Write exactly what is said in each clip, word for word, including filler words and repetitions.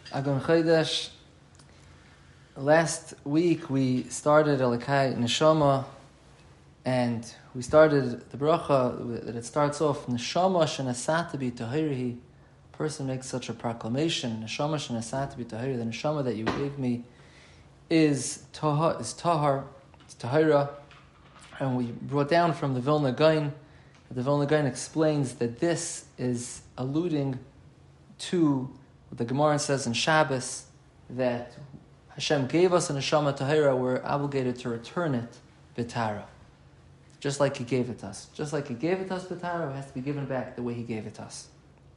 Agon Chodesh. Last week we started Elikai Neshama, and we started the bracha that it starts off Neshama shenasata bi tahirihi. A person makes such a proclamation: Neshama shenasata bi tahirihi. The neshama that you gave me is tahar, is tahar, it's tahira. And we brought down from the Vilna Gaon. The Vilna Gaon explains that this is alluding to what the Gemara says in Shabbos, that Hashem gave us a neshama tahira, we're obligated to return it b'tara. Just like He gave it to us. Just like He gave it to us b'tara, it has to be given back the way He gave it to us.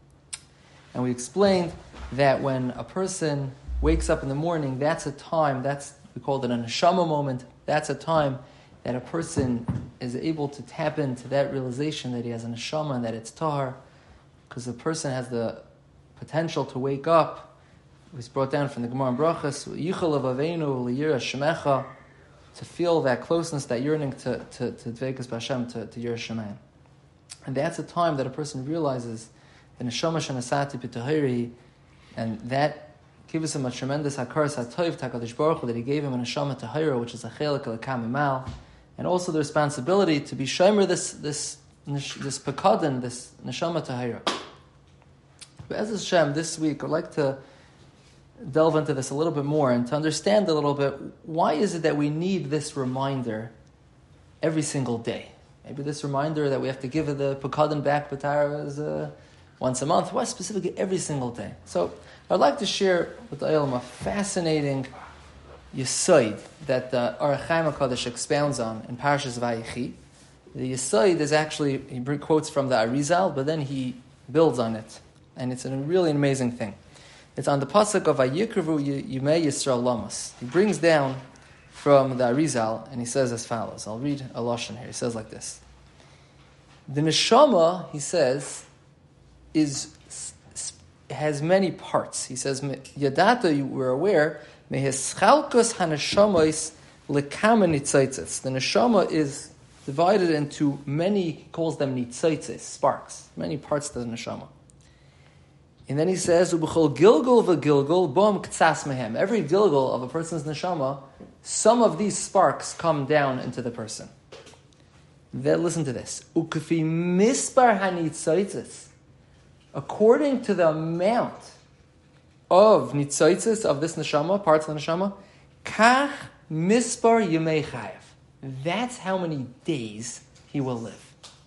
And we explained that when a person wakes up in the morning, that's a time, that's we called it a neshama moment, that's a time that a person is able to tap into that realization that he has a neshama and that it's tahar, because the person has the potential to wake up. It was brought down from the Gemara in Brachos, Yichel Avavenu L'Yira Shemecha, to feel that closeness, that yearning to to to Dveikus B'Hashem, to to Yira Shemayim. And that's a time that a person realizes the neshama shenasati b'tahiri, and that gives him a tremendous hakaras hatoiv Hakadosh Baruch Hu, that He gave him a neshama tahira, which is a chelik elakam imal, and also the responsibility to be shomer this this this pekadon, this neshama tahira. But as Hashem, this week I'd like to delve into this a little bit more and to understand a little bit, why is it that we need this reminder every single day? Maybe this reminder that we have to give the pekadon back b'tara is uh, once a month. Why specifically every single day? So I'd like to share with the Olam a fascinating Yesod that the Orach Chaim HaKadosh expounds on in Parashas Vayechi. The Yesod is actually, he quotes from the Arizal, but then he builds on it. And it's a really amazing thing. It's on the pasuk of Vayikrevu Yimei Yisrael Lamas. He brings down from the Arizal, and he says as follows. I'll read a lashon here. He says like this: the neshama, he says, is has many parts. He says, Yadata, you were aware, mehischalkos haneshamos lekama nitzaitzes. The neshama is divided into many, he calls them nitzaitzes, sparks, many parts to the neshama. And then he says, Ubechol gilgul v'gilgul bom ktsas mehem. Every gilgul of a person's neshama, some of these sparks come down into the person. Then listen to this. Ukefi mispar hanitzaitzes. According to the amount of nitzaitzes, of this neshama, parts of the neshama, kach mispar yemei chayav. That's how many days he will live.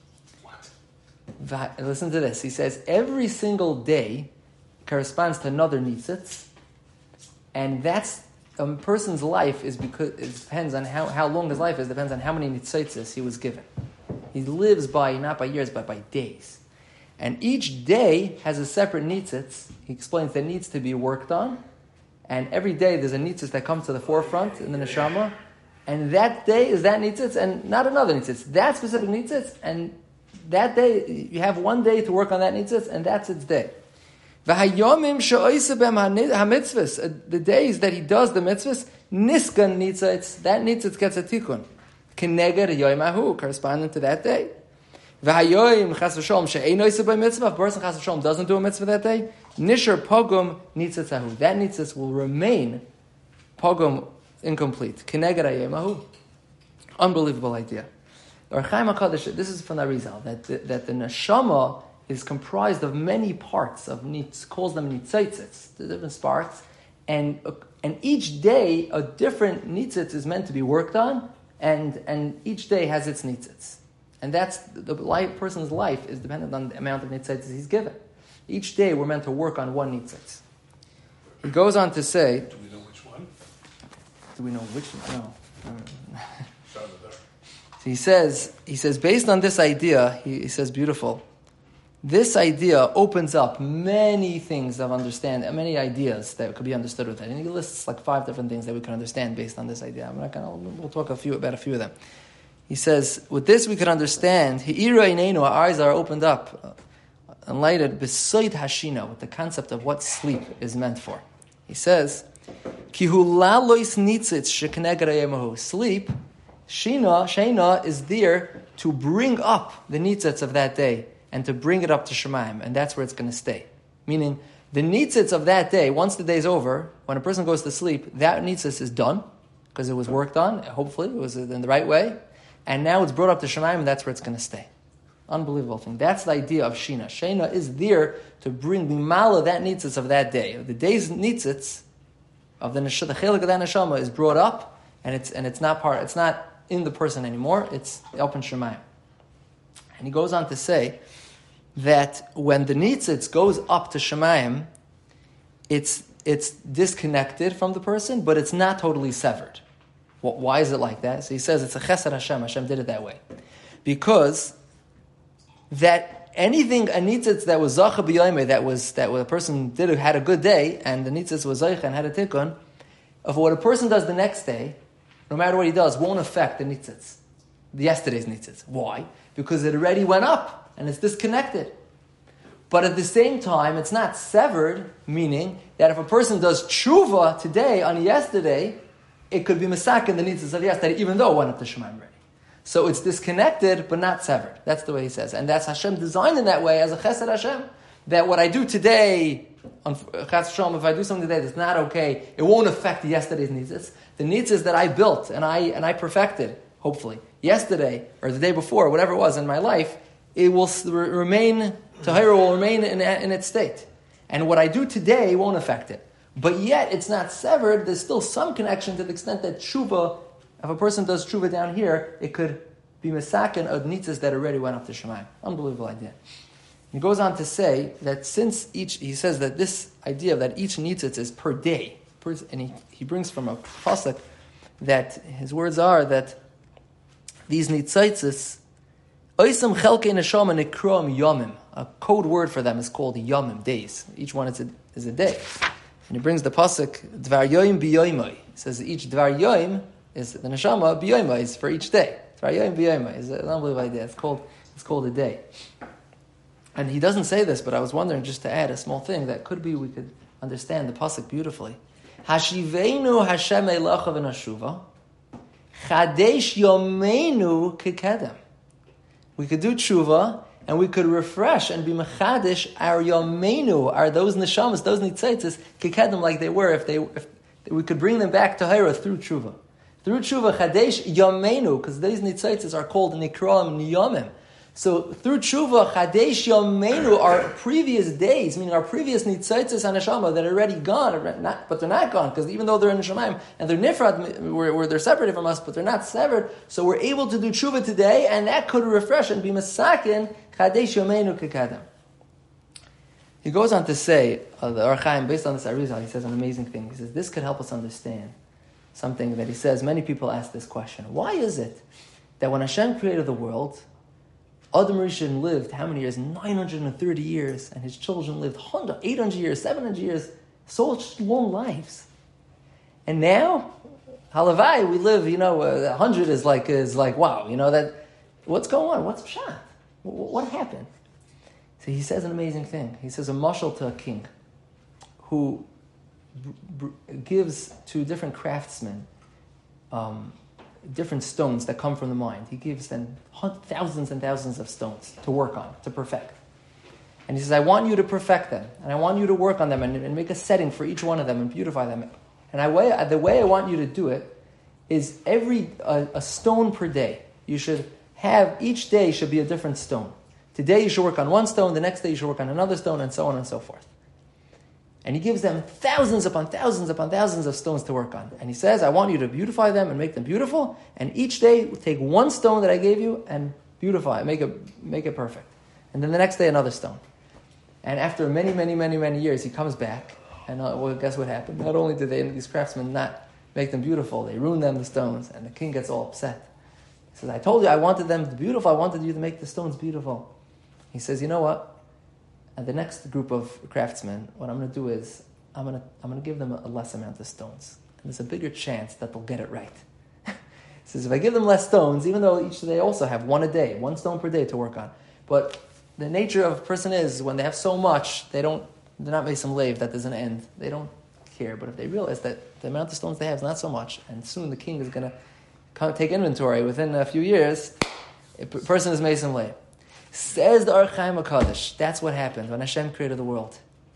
Listen to this. He says every single day corresponds to another nitzitz, and that's a person's life is because it depends on how, how long his life is. Depends on how many nitzitzes he was given. He lives by not by years but by days, and each day has a separate nitzitz. He explains that needs to be worked on, and every day there's a nitzitz that comes to the forefront in the neshama, and that day is that nitzitz and not another nitzitz. That specific nitzitz, and that day, you have one day to work on that nitzitz, and that's its day. V'hayomim she'oiseh b'hem ha-mitzvahs, the days that he does the mitzvahs, niskan nitzitz, that nitzitz gets a tikkun. Kineged yoyim ahu, corresponding to that day. V'hayoyim chas v'sholom she'ein oiseh b'hem mitzvah, if a person chas v'sholom doesn't do a mitzvah that day, nishar pogum nitzitz ahu, that nitzitz will remain pogum incomplete. Kineged yoyim ahu. Unbelievable idea. Orach Chaim HaKadosh, this is from the Arizal, that the, that the neshama is comprised of many parts, of nitz, calls them nitzaitzitz, the different sparks, and and each day a different nitzitz is meant to be worked on, and and each day has its nitzitz. And that's, the life, person's life is dependent on the amount of nitzitzes he's given. Each day we're meant to work on one nitzitz. He goes on to say... Do we know which one? Do we know which one? No. So he says, he says, based on this idea, he, he says, beautiful, this idea opens up many things of understand, many ideas that could be understood with it. And he lists like five different things that we can understand based on this idea. I'm not gonna, we'll talk a few about a few of them. He says, with this we could understand, Hi'ira ineinu, our eyes are opened up, enlightened, besoid hashina, with the concept of what sleep is meant for. He says, Kihu lalois nitzitz shekneged hayemahu, sleep, Shina, Shena is there to bring up the nitzitz of that day and to bring it up to Shemaim, and that's where it's going to stay. Meaning, The nitzitz of that day, once the day's over, when a person goes to sleep, that nitzitz is done, because it was worked on, hopefully, it was in the right way, and now it's brought up to Shemayim, and that's where it's going to stay. Unbelievable thing. That's the idea of Shina. Shina is there to bring Mimala, that nitzitz of that day. The day's nitzitz of the Neshama, the Chelik of that Neshama is brought up, and it's and it's not part, it's not in the person anymore, it's up in Shemayim. And he goes on to say that when the nitzitz goes up to Shemayim, it's it's disconnected from the person, but it's not totally severed. Well, why is it like that? So he says it's a chesed Hashem. Hashem did it that way. Because that anything, a nitzitz that was zacha b'yoyme, that was that a person did had a good day, and the nitzitz was zacha and had a tikkun, of what a person does the next day, no matter what he does, won't affect the nitzitz, the yesterday's nitzitz. Why? Because it already went up, and it's disconnected. But at the same time, it's not severed, meaning that if a person does tshuva today on yesterday, it could be masak in the nitzitz of yesterday, even though it went up to Shemayim already. So it's disconnected, but not severed. That's the way he says. And that's Hashem designed in that way as a chesed Hashem. That what I do today, on Chas Shalom, if I do something today that's not okay, it won't affect yesterday's nitzitz. The nitzitz that I built and I and I perfected, hopefully, yesterday or the day before, whatever it was in my life, it will remain, Tahira will remain in, in its state. And what I do today won't affect it. But yet, it's not severed. There's still some connection to the extent that tshuva, if a person does tshuva down here, it could be misaken of nitzitz that already went up to Shemayim. Unbelievable idea. He goes on to say that since each, he says that this idea that each nitzitz is per day, per, and he, he brings from a pasuk that his words are that these nitzitzis, oisam chelkei neshama nekrom yomim, a code word for them is called yomim, days. Each one is a, is a day. And he brings the pasuk, dvar yoim biyoimai. He says that each dvar yoim is the neshama, biyoimai is for each day. Dvar yoim biyoimai is an unbelievable idea. It's called, it's called a day. And he doesn't say this, but I was wondering, just to add a small thing that could be we could understand the pasuk beautifully. Hashiveinu Hashem Eilacha v'nashuva, chadesh yomeinu kekedem. We could do tshuva, and we could refresh and be mechadish our yomeinu, our those neshamas, those nitzitzis, kekedem like they were, if they if we could bring them back to Hira through tshuva. Through tshuva, chadesh yomeinu, because these nitzitzis are called nikroam niyomim. So through tshuva, chadesh yomeinu, our previous days, meaning our previous nitzitzis and neshama that are already gone, not, but they're not gone, because even though they're in Shemayim and they're nifrad, where, where they're separated from us, but they're not severed, so we're able to do tshuva today, and that could refresh and be masakin, chadesh yomeinu kekadam. He goes on to say, uh, the Or Chaim, based on this Arizal, he says an amazing thing. He says, this could help us understand something that he says, many people ask this question. Why is it that when Hashem created the world, Adam Rishon lived how many years? nine hundred thirty years. And his children lived eight hundred years, seven hundred years. Such long lives. And now, halavai, we live, you know, uh, one hundred is like, is like, wow, you know, that, what's going on? What's pshat? What happened? So he says an amazing thing. He says a mashal to a king who b- b- gives to different craftsmen um, different stones that come from the mind. He gives them thousands and thousands of stones to work on, to perfect. And he says, I want you to perfect them, and I want you to work on them and, and make a setting for each one of them and beautify them. And I way, the way I want you to do it is every uh, a stone per day. You should have, each day should be a different stone. Today you should work on one stone, the next day you should work on another stone, and so on and so forth. And he gives them thousands upon thousands upon thousands of stones to work on. And he says, I want you to beautify them and make them beautiful. And each day, take one stone that I gave you and beautify it, make it, make it perfect. And then the next day, another stone. And after many, many, many, many years, he comes back. And uh, well, guess what happened? Not only did they, these craftsmen not make them beautiful, they ruined them, the stones. And the king gets all upset. He says, I told you I wanted them beautiful. I wanted you to make the stones beautiful. He says, you know what? And the next group of craftsmen, what I'm going to do is, I'm going to I'm going to give them a less amount of stones. And there's a bigger chance that they'll get it right. He says, if I give them less stones, even though each they also have one a day, one stone per day to work on. But the nature of a person is, when they have so much, they don't, they're not mason lave, that there's an end. They don't care. But if they realize that the amount of stones they have is not so much, and soon the king is going to come take inventory within a few years, a person is mason lave. Says the Or Chaim HaKadosh, that's what happened when Hashem created the world.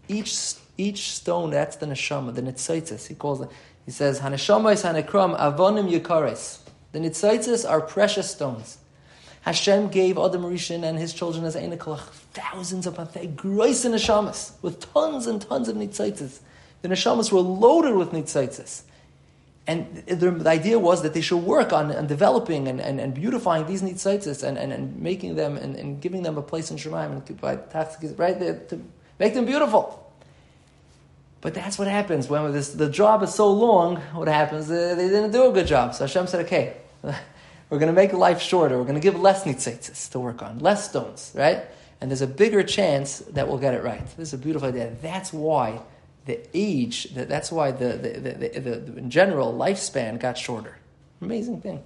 Each each stone, that's the neshama, the nitzaitis. He calls it. He says, "Haneshama is hanekram avonim yikares." The nitzaitis are precious stones. Hashem gave Adam Rishon and his children as Einikalach thousands upon groisen neshamas with tons and tons of nitzaitis. The neshamas were loaded with nitzaitis. And the, the idea was that they should work on, on developing and, and, and beautifying these nitzaitis and, and, and making them and, and giving them a place in Shemaim and by right there to make them beautiful. But that's what happens when this, the job is so long. What happens? They, they didn't do a good job. So Hashem said, "Okay, we're going to make life shorter. We're going to give less nitzaitis to work on, less stones, right? And there's a bigger chance that we'll get it right." This is a beautiful idea. That's why the age, that's why the, the, the, the, the, the in general, lifespan got shorter. Amazing thing.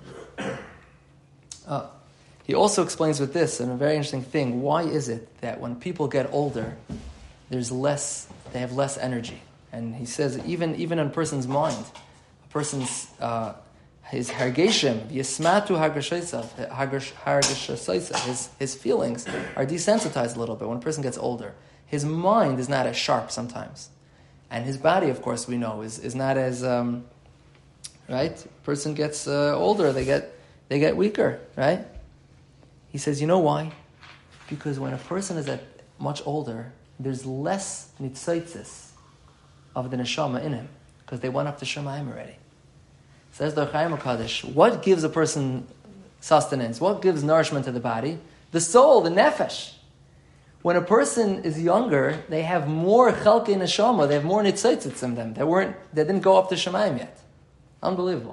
Uh, he also explains with this, and a very interesting thing, why is it that when people get older, there's less, they have less energy? And he says, even, even in a person's mind, a person's, uh, his hargeshem, yismatu hargeshasaisa, his, his feelings are desensitized a little bit when a person gets older. His mind is not as sharp sometimes. And his body, of course, we know, is, is not as, um, right? Person gets uh, older, they get they get weaker, right? He says, you know why? Because when a person is at much older, there's less nitzaitis of the neshama in him, because they went up to Shemayim already. Says the Chaim HaKadosh, what gives a person sustenance? What gives nourishment to the body? The soul, the nefesh. When a person is younger, they have more chelkei neshama, they have more nitzaitzitz in them. They weren't, they didn't go up to Shemayim yet. Unbelievable.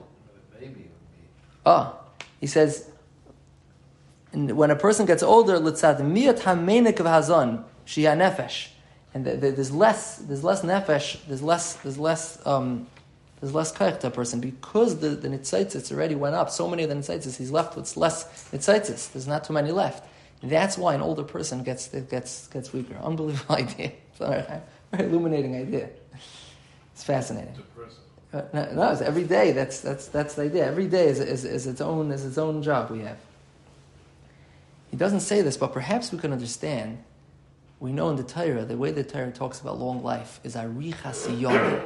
Oh, he says, and when a person gets older, litzad miyat hamenik of hazon shia nefesh, and there's less, there's less nefesh, there's less, there's less, um, there's less kaich to a person because the the nitzaitzitz already went up. So many of the nitzaitzitz, he's left with less nitzaitzitz. There's not too many left. That's why an older person gets gets gets weaker. Unbelievable idea. It's a very illuminating idea. It's fascinating. Uh, no, no, it's every day. That's that's that's the idea. Every day is, is is its own is its own job we have. He doesn't say this, but perhaps we can understand. We know in the Torah, the way the Torah talks about long life is arichas yom.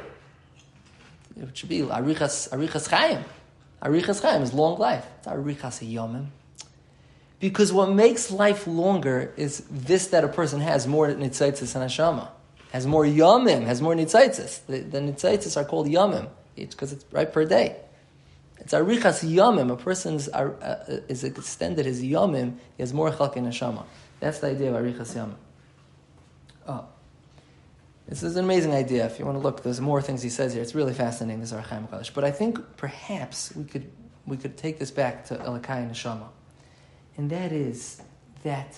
It should be arichas arichas chaim. Arichas chaim is long life. It's arichas yomim. Because what makes life longer is this, that a person has more nitzaitzis and hashama, has more yomim, has more nitzaitzis. The, the nitzaitzis are called yomim, because it's right per day. It's arichas yomim. A person's uh, is extended his yomim. He has more chalkei neshama. That's the idea of arichas yomim. Oh, this is an amazing idea. If you want to look, there's more things he says here. It's really fascinating. This is our Chaim HaKadosh. But I think perhaps we could we could take this back to Elokai Neshama. And that is that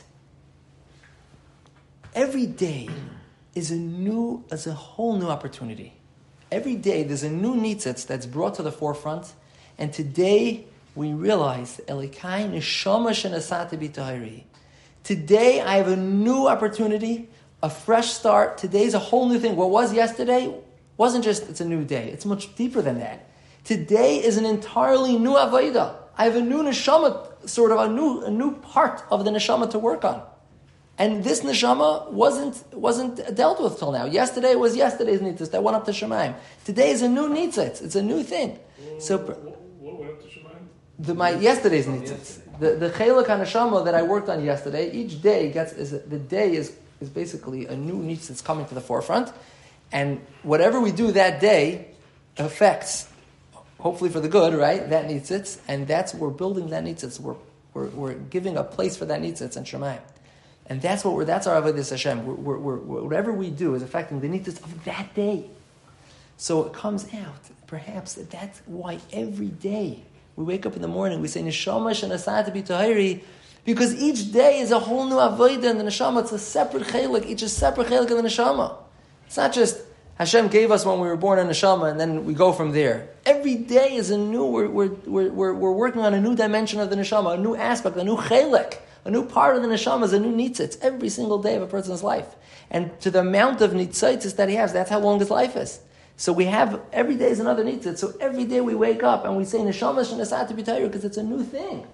every day is a new, is a whole new opportunity. Every day there's a new nitzitz that's brought to the forefront, and today we realize Elokai Neshama shenasati b'tahiri. Today I have a new opportunity, a fresh start. Today's a whole new thing. What was yesterday wasn't just it's a new day. It's much deeper than that. Today is an entirely new avodah. I have a new neshama, sort of a new a new part of the neshama to work on. And this neshama wasn't wasn't dealt with till now. Yesterday was yesterday's nitzitz that went up to Shemayim. Today is a new nitzitz. It's a new thing. Well, so what, what went up to Shemayim? The, my yesterday's nitzitz. The the chelik haneshama that I worked on yesterday. Each day gets is the day is is basically a new nitzitz that's coming to the forefront, and whatever we do that day affects, hopefully for the good, right? That nitzitz, and that's we're building that nitzitz. We're we're we're giving a place for that nitzitz in Shemayim. And that's what we're, that's our avodas Hashem. We're, we're, we're, whatever we do is affecting the nitzitz of that day. So it comes out, perhaps, that that's why every day we wake up in the morning, we say, Neshama shenasati b'tahiri, because each day is a whole new avodah in the neshama. It's a separate chelik. Each is a separate chelik in the neshama. It's not just Hashem gave us when we were born in neshama and then we go from there. Every day is a new, we're, we're, we're, we're working on a new dimension of the neshama, a new aspect, a new chelik. A new part of the neshama is a new nitzitz every single day of a person's life. And to the amount of nitzitz that he has, that's how long his life is. So we have, every day is another nitzitz. So every day we wake up and we say, Neshama shenasati b'tayru, because it's a new thing.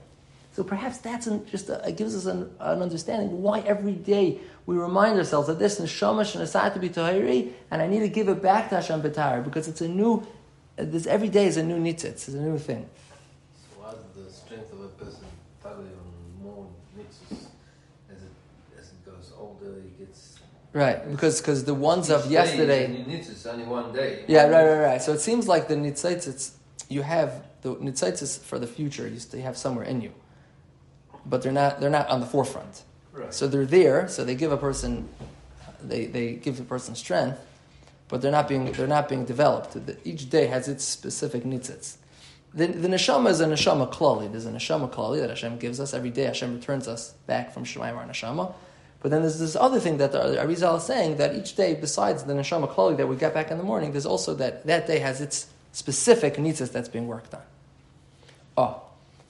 So perhaps that's an, just a, it gives us an, an understanding why every day we remind ourselves that this neshama shenasat to be tahiri, and I need to give it back to Hashem b'tahir, because it's a new. This every day is a new nitzitz, it's a new thing. So why is the strength of a person totally on more nitzitz as it as it goes older? He gets right because because the ones of yesterday. Nitzitz only one day. Yeah, right, right, right. So it seems like the nitzitz, you have the nitzitz for the future. You still have somewhere in you, but they're not they're not on the forefront. Right. So they're there. So they give a person, they they give a person strength, but they're not being they're not being developed. Each day has its specific nitzitz. The, the neshama is a neshama klali. There's a neshama klali that Hashem gives us every day. Hashem returns us back from Shemayim our neshama. But then there's this other thing that the Arizal is saying, that each day, besides the neshama klali that we get back in the morning, there's also that that day has its specific nitzitz that's being worked on. Oh,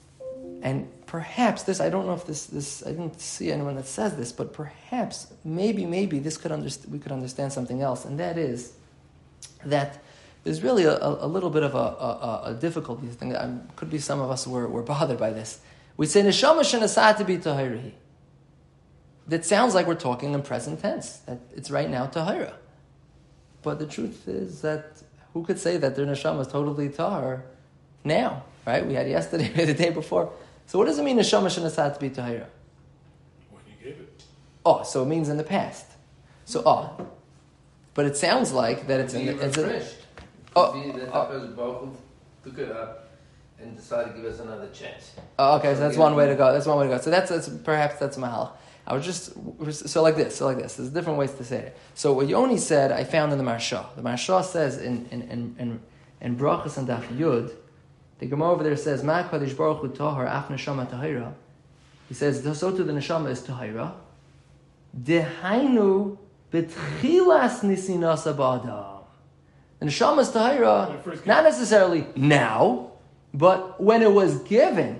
and perhaps this, I don't know if this, this I didn't see anyone that says this, but perhaps, maybe, maybe this could underst- we could understand something else, and that is that there's really a, a, a little bit of a, a, a difficulty thing. Um, could be some of us were, were bothered by this. We say, neshama shenasat bi tahirihi. That sounds like we're talking in present tense, that it's right now tahira. But the truth is that who could say that their neshama is totally tahir now, right? We had yesterday, we had the day before. So what does it mean, neshama shenasat bi tahira? When you gave it. Oh, so it means in the past. So, oh. But it sounds like that it's in the... It's refreshed. Oh, Be that oh. Hakadosh Baruch Hu took it up and decided to give us another chance. Oh, okay, so that's one way to go. That's one way to go. So that's, that's perhaps that's mahal. I was just so like this, so like this. There's different ways to say it. So what Yoni said, I found in the Marsha. The Marsha says in in in in, in Brachas and Daf Yud, the Gemara over there says, "Ma Kadosh Baruch Hu tahar af neshama tahira." He says, so too the neshama is tahira. Dehainu betchilas nisinasa ba'adam. The neshama is tahira, not necessarily now, but when it was given.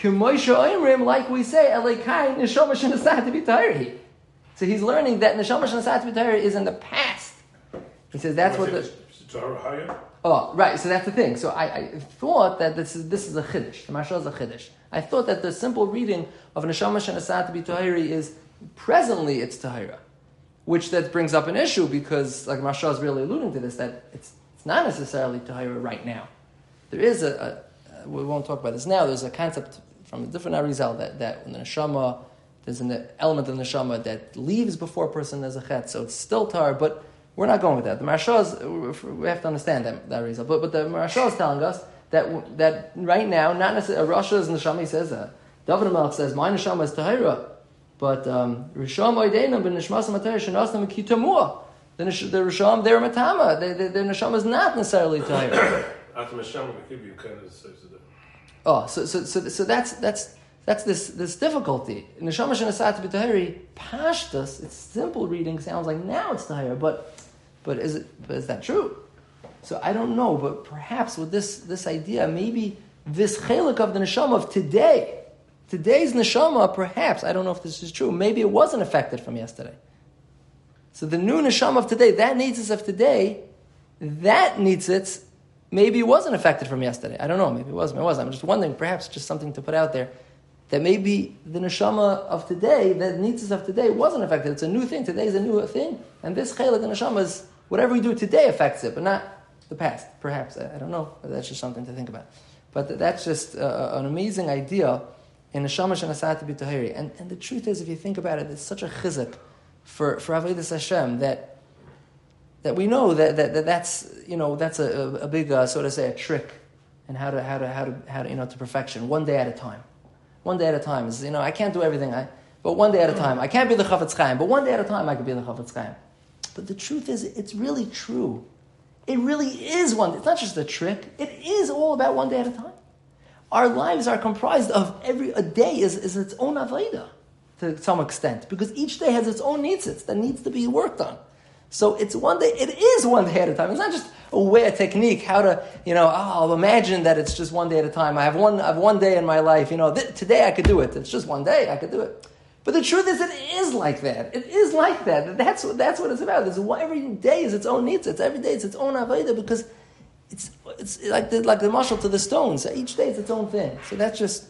Like we say, Elikai neshama shenasat to be tahiri. So he's learning that neshama shenasat to be tahiri is in the past. He says that's what the. Oh, right. So that's the thing. So I, I thought that this is this is a chiddush. The Mashal is a chiddush. I thought that the simple reading of neshama shenasat to be tahiri is presently it's tahira, which that brings up an issue because like Mashal is really alluding to this that it's it's not necessarily tahira right now. There is a, a we won't talk about this now. There's a concept from a different Arizal that that when the neshama, there's an element of the neshama that leaves before a person there's a chet, so it's still tar. But we're not going with that. The Marashah, we have to understand that, that Arizal. But but the Marashah is telling us that that right now, not necessarily Rasha is neshama. He says that David Melch says my neshama is tahira, but um, Risham oidena ben neshmas matayir shenasna mekitamua. The the Risham they're matama. The the neshama is not necessarily tahira. Oh, so so so so that's that's that's this this difficulty. Neshama shenasat b'tahiri pashtus. It's simple reading sounds like now it's tahira, but but is it? But is that true? So I don't know, but perhaps with this this idea, maybe this chelik of the neshama of today, today's neshama, perhaps I don't know if this is true. Maybe it wasn't affected from yesterday. So the new neshama of today, that nitzitz of today, that nitzitz. Maybe it wasn't affected from yesterday. I don't know. Maybe it was. Maybe it wasn't. I'm just wondering, perhaps, just something to put out there, that maybe the neshama of today, the nitzitz of today, wasn't affected. It's a new thing. Today is a new thing. And this chelik, the neshama, is whatever we do today affects it, but not the past. Perhaps. I, I don't know. But that's just something to think about. But th- that's just uh, an amazing idea in neshama shenasat b'tahiri. And and the truth is, if you think about it, it's such a chizuk for, for Avodas Hashem that That we know that, that, that that's you know that's a, a big uh, so to say a trick, and how to how to how to how to you know to perfection, one day at a time, one day at a time is you know I can't do everything I but one day at a time I can't be the Chafetz Chaim, but one day at a time I could be the Chafetz Chaim. But the truth is, it's really true. It really is one. It's not just a trick. It is all about one day at a time. Our lives are comprised of every a day is, is its own avodah to some extent because each day has its own nitzitz that needs to be worked on. So it's one day, it is one day at a time. It's not just a way, a technique, how to, you know, oh, I'll imagine that it's just one day at a time. I have one, I have one day in my life, you know, th- today I could do it. It's just one day, I could do it. But the truth is, it is like that. It is like that. That's what, that's what it's about. It's, every day is its own needs. It's every day it's its own avodah because it's it's like the, like the mashal to the stones. Each day it's its own thing. So that's just,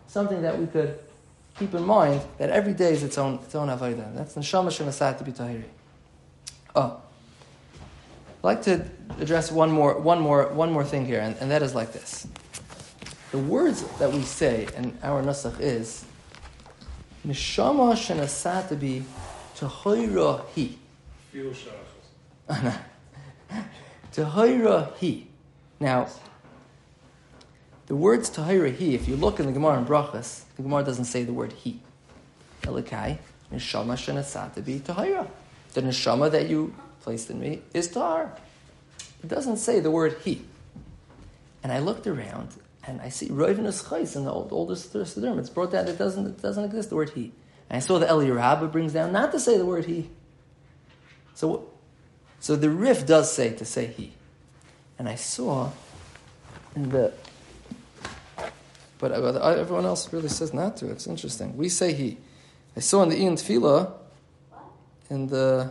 something that we could keep in mind, that every day is its own its own avodah. That's neshama shenasat b'tahiri. Oh, I'd like to address one more one more one more thing here, and, and that is like this. The words that we say in our nusach is neshama shenasat bi tahira hi. Feel shachas. Tahira hi. Now, the words tahira hi, if you look in the Gemara in Brachas, the Gemara doesn't say the word hi. Elikai, neshama shenasat bi tahira. The neshama that you placed in me is tahar. It doesn't say the word he. And I looked around and I see Roivinus Chais in the old, oldest Siddurim. It's brought down, it doesn't, it doesn't exist, the word he. And I saw the Eli Rabbah brings down not to say the word he. So, so the Rif does say to say he. And I saw in the, but everyone else really says not to. It's interesting. We say he. I saw in the Ian Tefillah, in the,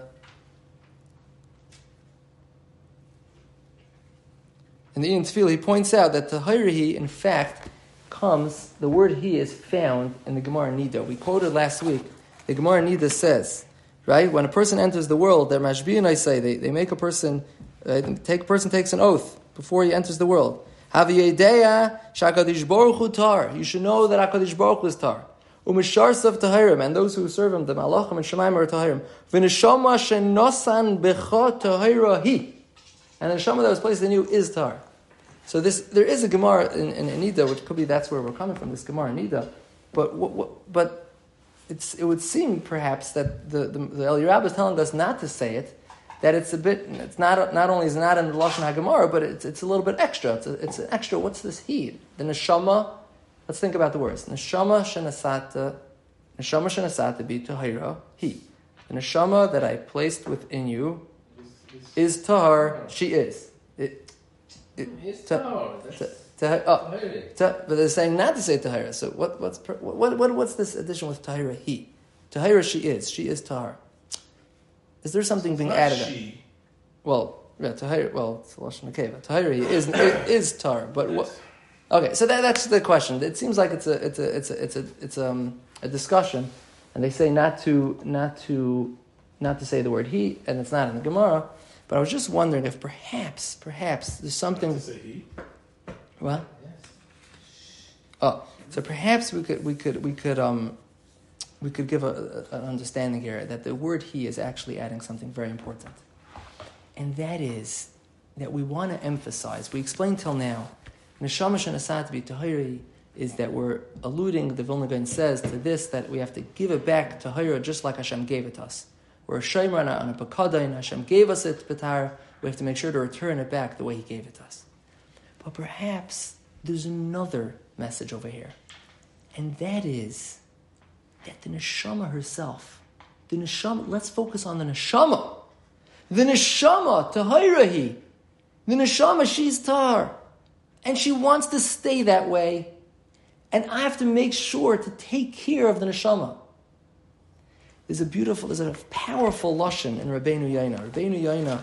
In the Ian Tefillah, he points out that Tahirahi, in fact, comes, the word he is found in the Gemara Nida. We quoted last week, the Gemara Nida says, right, when a person enters the world, they're mashbi'in, I say, they, they make a person, uh, take, a person takes an oath before he enters the world. Haviyedeya shakadish baruch hu tar. You should know that HaKadosh Baruch Hu is tar. Umisharsav tahirim, and those who serve him, the malachim and shemaim are tahirim. V'neshama shenosan becha tahirahi. And the neshama that was placed in you is tar. So this, there is a Gemara in, in Nida, which could be that's where we're coming from, this Gemara in Nida. But what, what, but it's, it would seem perhaps that the the, the Eli Rabbah is telling us not to say it, that it's a bit, it's not not only is it not in the Lashon HaGemara, but it's it's a little bit extra. It's a, it's an extra. What's this he? The neshama. Let's think about the words. Neshama shenasata, neshama shenasata bi tahira he. The neshama that I placed within you is tahar. She is. It, It, It's ta, tahar. ta, ta, oh, ta, but they're saying not to say tahira. So what, what's what, what what's this addition with tahira? He, tahira. She is. She is tahar. Is there something It's being not added? she. Well, yeah, tahira. Well, it's lashon hakeva. Tahira is it is tahar. But what? Okay, so that, that's the question. It seems like it's a it's a it's a it's a it's um a discussion, and they say not to not to not to say the word he, and it's not in the Gemara. But I was just wondering if perhaps, perhaps there's something. To say he. What? Oh, so perhaps we could, we could, we could, um, we could give a, a, an understanding here that the word "he" is actually adding something very important, and that is that we want to emphasize. We explained till now, neshama shenasat b'tahiri is that we're alluding. The Vilna Gaon says to this that we have to give it back to Tahira just like Hashem gave it to us. We're a shomer on a pakadain. Hashem gave us it, B'tar. We have to make sure to return it back the way He gave it to us. But perhaps there's another message over here, and that is that the neshama herself, the neshama. Let's focus on the neshama. The neshama tahirahi. The neshama, she's tar, and she wants to stay that way, and I have to make sure to take care of the neshama. There's a beautiful, there's a powerful lashon in Rabbeinu Yaina. Rabbeinu Yaina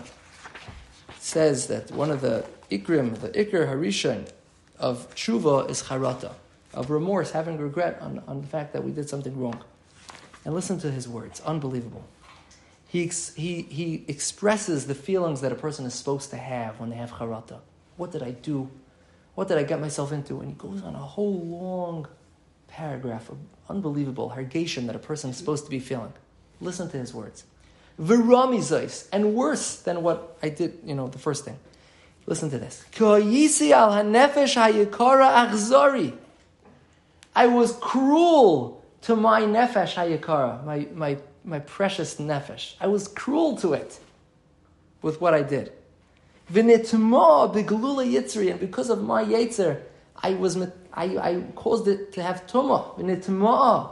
says that one of the ikrim, the ikr harishon of tshuva is charata, of remorse, having regret on, on the fact that we did something wrong. And listen to his words, unbelievable. He, ex, he, he expresses the feelings that a person is supposed to have when they have charata. What did I do? What did I get myself into? And he goes on a whole long paragraph of unbelievable hargation that a person is supposed to be feeling. Listen to his words. V'ramizos, and worse than what I did, you know, the first thing. Listen to this. Koyisi al hanefesh hayikara achzari. I was cruel to my nefesh hayikara, my, my, my precious nefesh. I was cruel to it with what I did. V'nitma beglula yitzri, and because of my yetzer, I was I, I caused it to have tumah. V'nitma.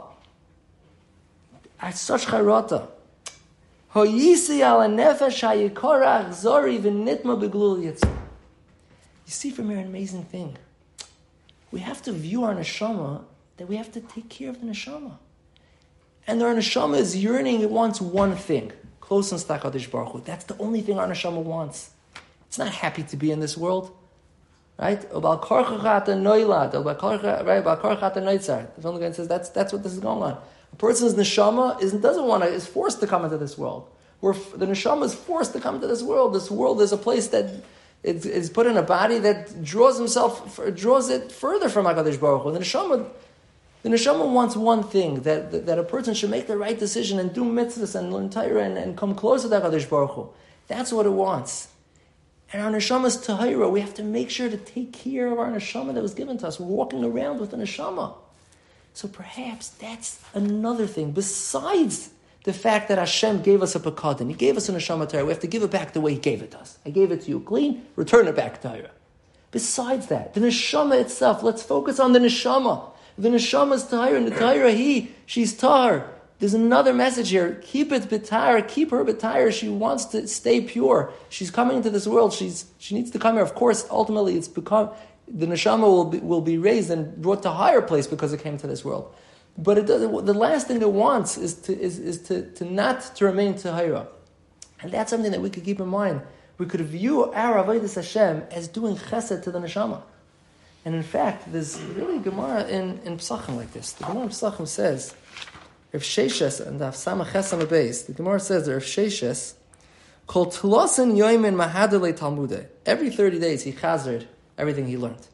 At such charata. Hoyisi al nefesh hayikara achzari v'nitma beglula yitzri. You see from here an amazing thing. We have to view our neshama that we have to take care of the neshama. And our neshama is yearning, it wants one thing. Closeness to HaKadosh Baruch Hu. That's the only thing our neshama wants. It's not happy to be in this world. Right? Ubal korchachat noilad, ubal korcha, right? Ubal korchachat noitzar. The Vilna Gaon says that's that's what this is going on. A person's neshama is doesn't want to is forced to come into this world. Where the neshama is forced to come into this world. This world is a place that is, is put in a body that draws himself draws it further from Hakadosh Baruch Hu. The neshama, the neshama wants one thing, that, that that a person should make the right decision and do mitzvahs and learn Torah and, and come closer to Hakadosh Baruch Hu. That's what it wants. And our neshama is tahira. We have to make sure to take care of our neshama that was given to us. We're walking around with a neshama. So perhaps that's another thing. Besides the fact that Hashem gave us a pekadon, He gave us a neshama Torah, we have to give it back the way He gave it to us. I gave it to you clean, return it back to Torah. Besides that, the neshama itself, let's focus on the neshama. The neshama is tahira, and the tahira, He, she's tahir. There's another message here. Keep it b'tayr. Keep her b'tayr. She wants to stay pure. She's coming into this world. She's she needs to come here. Of course, ultimately, it's become the neshama will be, will be raised and brought to a higher place because it came to this world. But it doesn't. The last thing it wants is to is, is to, to not to remain tahira, and that's something that we could keep in mind. We could view our avodas Hashem as doing chesed to the neshama. And in fact, there's really Gemara in in Pesachim like this. The Gemara in Pesachim says, Rav Sheshes and the Samach Chesam Abeis, the Gemara says that Rav Sheshes, Kol Tlosin Yoimin Mahadale Talmudeh. Every thirty days he chazered everything he learned.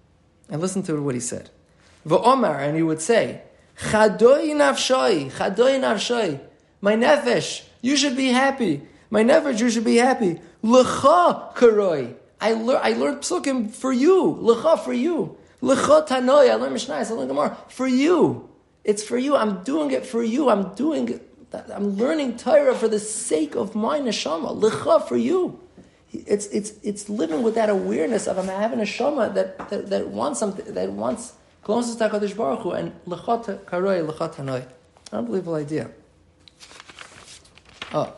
And listen to what he said. V'omar, and he would say, Chadoi nafshoi, Chadoi nafshoi, my nefesh, you should be happy. My nefesh, you should be happy. L'cha karoi, I, lear- I learned psukim for you. L'cha for you. L'cha tanoi, I learned Mishnayos, I learned Gemara for you. It's for you. I'm doing it for you. I'm doing it. I'm learning Torah for the sake of my neshama. L'cha for you. It's it's it's living with that awareness of I'm having a neshama that, that that wants something, that wants closeness to Hakadosh Baruch Hu, and l'cha karoi, l'cha tanoi. Unbelievable idea. Oh,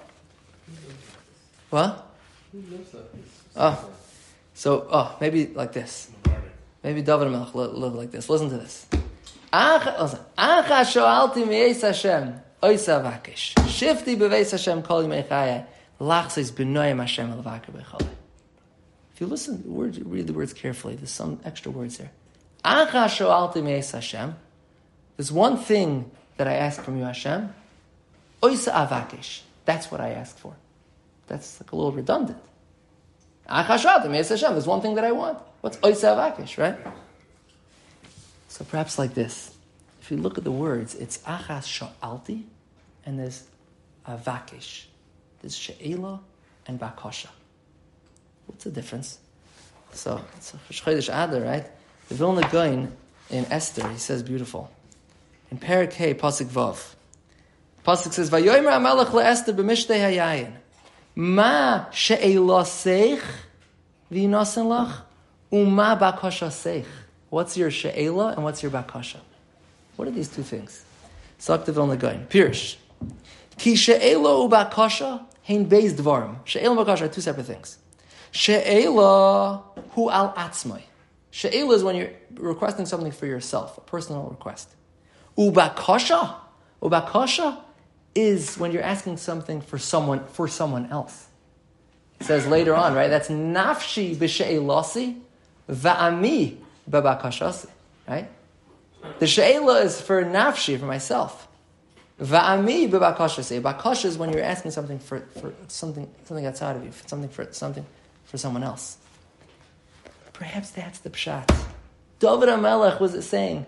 what? Oh, so oh maybe like this. Maybe David Melech lived like this. Listen to this. Acha shoalti meis Hashem oisa vakish shifti beveis Hashem kol yimei chaya lachzis b'noyim Hashem elvaka b'chalei. If you listen, words, read the words carefully. There's some extra words there. Acha shoalti meis Hashem. There's one thing that I ask from you, Hashem. Oisa avakish. That's what I ask for. That's like a little redundant. Acha shoalti meis Hashem. There's one thing that I want. What's oisa avakish, right? So perhaps like this. If you look at the words, it's achas sha'alti, and there's avakish. There's she'ela and bakasha. What's the difference? So it's Chodesh Adar, right? The Vilna Gaon in Esther, he says beautiful. In Perek Hey, Pasuk Vav. Pasuk says, Vayomer HaMelech le'Esther b'mishtei hayayin. Ma she'ela seich v'yinasen lach, u'ma bakasha seich. What's your she'ela and what's your bakasha? What are these two things? Sak the Vilna Gaon. Pirush. Ki she'ela u'bakasha hein beis dvarim. She'ela and bakasha are two separate things. She'ela hu al atzmai. She'ela is when you're requesting something for yourself, a personal request. U'bakasha, u'bakasha is when you're asking something for someone for someone else. It says later on, right? That's nafshi b'she'elasi va'ami b'bakashasi, right? The she'ela is for nafshi, for myself. Va'ami b'bakashasi. Bakasha is when you're asking something for, for something something outside of you, for something for something for someone else. Perhaps that's the pshat. David HaMelech was saying,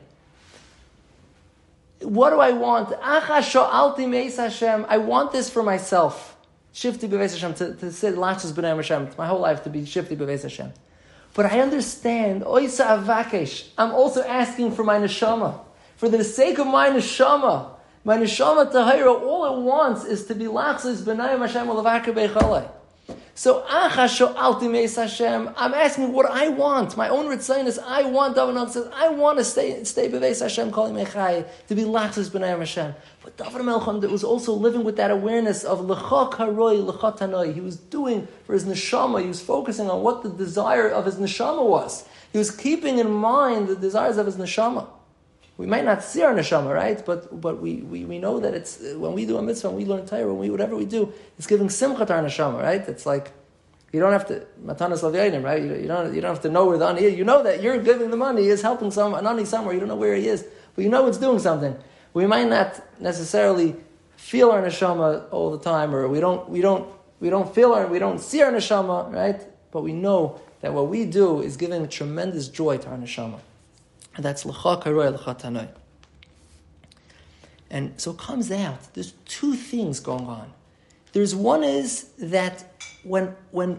what do I want? Acha sho'alti meis Hashem. I want this for myself. Shifti b'veis Hashem, to, to say lachzus b'nei Hashem, my whole life to be shifti b'veis Hashem. But I understand, oisa avakesh, I'm also asking for my neshama. For the sake of my neshama, my neshama tahira, all it wants is to be lachzus b'nei Hashem l'vaka b'chalei. So, acha sho'alti meis Hashem, I'm asking what I want. My own ritzayin is, I want, David HaMelech says, I want to stay, stay b'veis Hashem, calling mechai, to be lachzus b'nei Hashem. But David HaMelech was also living with that awareness of l'cha karoi, l'cha tanoi. He was doing for his neshama, he was focusing on what the desire of his neshama was. He was keeping in mind the desires of his neshama. We might not see our neshama, right? But but we, we, we know that it's when we do a mitzvah, when we learn Torah, when we whatever we do, it's giving simcha to our neshama, right? It's like You don't have to matanas lavyanim, right? You, you don't you don't have to know where the ani is. You know that you're giving the money is helping some an ani somewhere. You don't know where he is, but you know it's doing something. We might not necessarily feel our neshama all the time, or we don't we don't we don't feel our we don't see our neshama, right? But we know that what we do is giving tremendous joy to our neshama, and that's l'cha karoy l'cha tanoi. And so it comes out. There's two things going on. There's one is that when when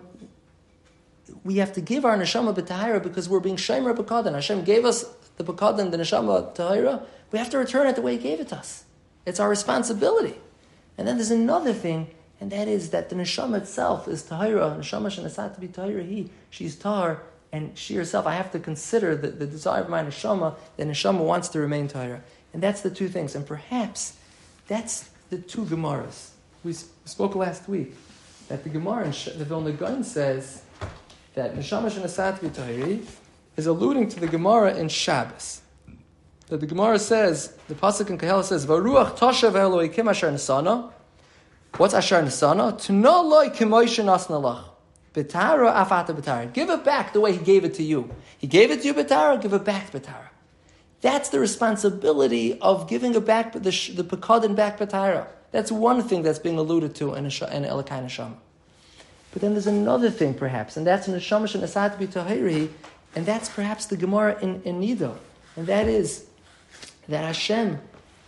we have to give our neshama b'tahira because we're being shomer b'kadan. Hashem gave us the b'kadan, the neshama tahira. We have to return it the way He gave it to us. It's our responsibility. And then there's another thing, and that is that the neshama itself is tahira. Neshama shenasat to be tahira. He, she's tahir, and she herself. I have to consider the, the desire of my neshama. The neshama wants to remain tahira, and that's the two things. And perhaps that's the two gemaras. We spoke last week that the Gemara in the Vilna Gaon says that neshama shenasat to be tahiri is alluding to the Gemara in Shabbos. That the Gemara says, the pasuk in Kahela says, "Varuach toshav Elohikim asher nisana." What's asher nisana? To know loy k'moishe nasna lach. B'tara afata b'tara. Give it back the way He gave it to you. He gave it to you b'tara. Give it back b'tara. That's the responsibility of giving it back the the pekadon back b'tara. That's one thing that's being alluded to in in Elokai neshama. But then there's another thing, perhaps, and that's in neshama shenasat b'tahiri, and that's perhaps the Gemara in in Nido, and that is that Hashem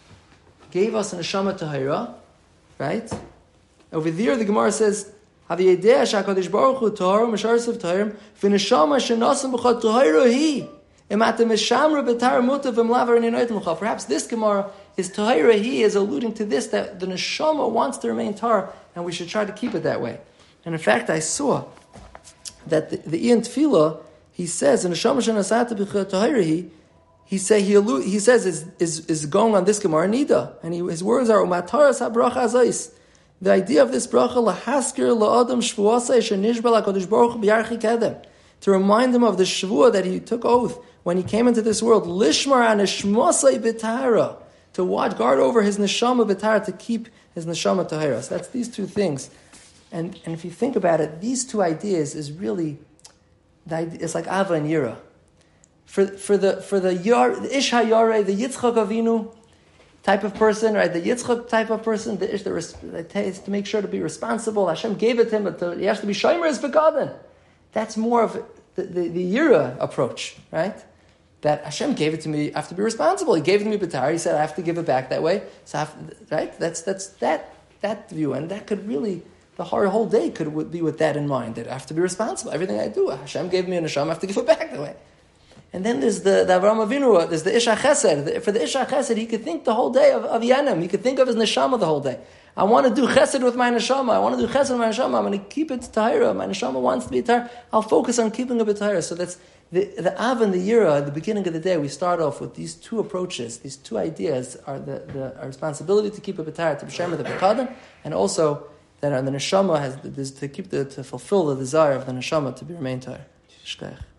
gave us an neshama tahira, right? Over there, the Gemara says, "Havi yedei shakadosh baruch hu tahor misharsav tahirim v'neshama shenasam b'chad tahira hi imatem mishamra b'tar mutav v'mlavar ninoyt l'chav." Perhaps this Gemara is tahira hi is alluding to this, that the neshama wants to remain tar, and we should try to keep it that way. And in fact, I saw that the, the Ian Tefillah, he says in neshama shenasat b'chad tahira hi. He say he allude, he says is, is is going on this Gemara Nida, and he, his words are umataras habracha azais. The idea of this bracha lahaskir laadam shvuasei shenishbal hakadosh baruch hu b'yarchi kedem, to remind him of the shvua that he took oath when he came into this world, lishmar anishmasei b'tahara, to watch guard over his neshama b'tahara, to keep his neshama tahara. So that's these two things, and and if you think about it, these two ideas is really the idea, it's like Ava and Yira. For for the for the yar the Ish HaYareh, the Yitzchak Avinu type of person, right? The Yitzchak type of person, the Ish the that is to make sure to be responsible. Hashem gave it to him, but to, he has to be shomer his pekaden. That's more of the, the, the Yira approach, right? That Hashem gave it to me, I have to be responsible. He gave it to me b'tar. He said I have to give it back that way. So I have, right? That's that's that that view, and that could really the whole whole day could be with that in mind. That I have to be responsible. Everything I do, Hashem gave me a neshama, I have to give it back that way. And then there's the, the Avraham Avinu, there's the Ish HaChesed. The, for the Ish HaChesed, he could think the whole day of, of Yanim. He could think of his neshama the whole day. I want to do chesed with my neshama. I want to do chesed with my neshama. I'm going to keep it tahira. My neshama wants to be tahira. I'll focus on keeping it tahira. So that's the, the Av and the Yira, at the beginning of the day, we start off with these two approaches. These two ideas are the, the our responsibility to keep it tahira, to be shemer the pekadim, and also that our, the neshama has to keep the, to fulfill the desire of the neshama to be remain tahira.